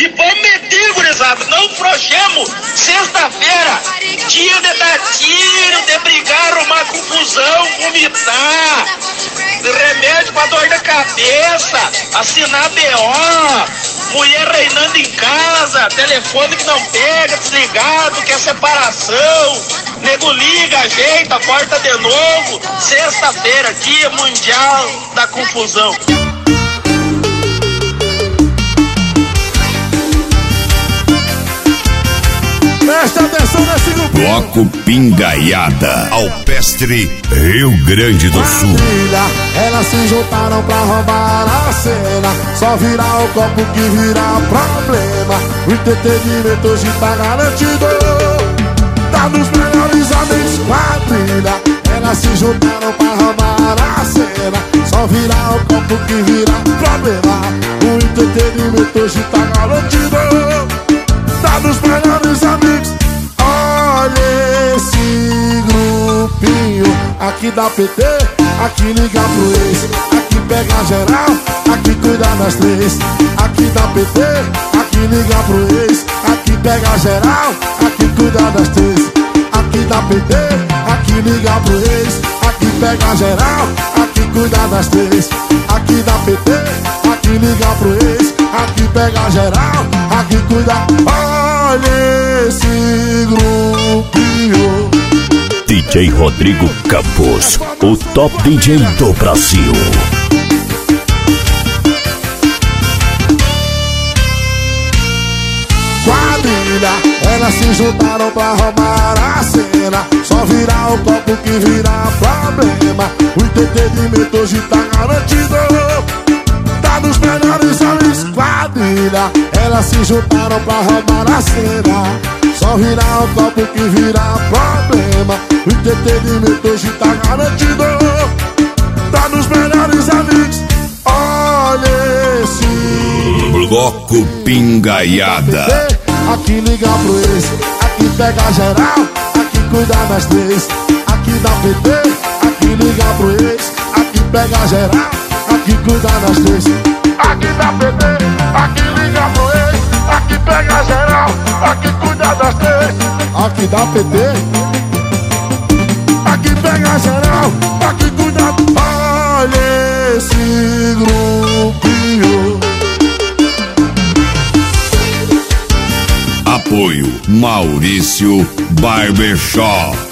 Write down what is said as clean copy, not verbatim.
E vamos meter, gurizada, não frouxemos. Sexta-feira, dia de dar tiro, de brigar, arrumar confusão, vomitar, remédio pra dor da cabeça, assinar BO, mulher reinando em casa, telefone que não pega, desligado, quer separação, nego liga, ajeita, corta de novo. Sexta-feira, dia mundial da confusão. Presta atenção nesse grupo. Bloco Pingaiada, Alpestre, Rio Grande do Sul. Elas se juntaram pra roubar a cena. Só virar o copo que virar problema. O entretenimento hoje tá garantido. Tá nos melhores amigos, quadrilha. Elas se juntaram pra roubar a cena. Só virar o copo que virar problema. O entretenimento hoje tá garantido. Tá nos melhores amigos. Olha esse grupinho. Aqui dá PT, aqui liga pro ex. Aqui pega geral, aqui cuida das três. Aqui dá PT, aqui liga pro ex. Aqui pega geral, aqui cuida das três. Aqui dá PT, aqui liga pro ex. Aqui pega geral, aqui cuida das três. Aqui dá PT, aqui liga pro ex. Aqui pega geral, aqui cuida. Olha esse grupinho. DJ Rodrigo Campos, o top DJ do Brasil. Quadrilha, elas se juntaram pra roubar a cena. Só virar o copo que virar problema. O entretenimento hoje tá garantido. Tá nos melhores amigos. Quadrilha, elas se juntaram pra roubar a cena. Só virar o copo que virar problema. O entretenimento hoje tá garantido. Tá nos melhores amigos. Olha esse Bloco Pingaiada. Aqui liga pro ex, aqui pega geral, aqui cuida das três. Aqui dá PT, aqui liga pro ex. Aqui pega geral, aqui cuida das três. Aqui dá PT, aqui liga pro ex. Aqui pega geral, aqui cuida das três. Aqui dá PT, aqui pega geral, aqui cuida. Olha esse grupinho. Apoio Maurício Barbershop.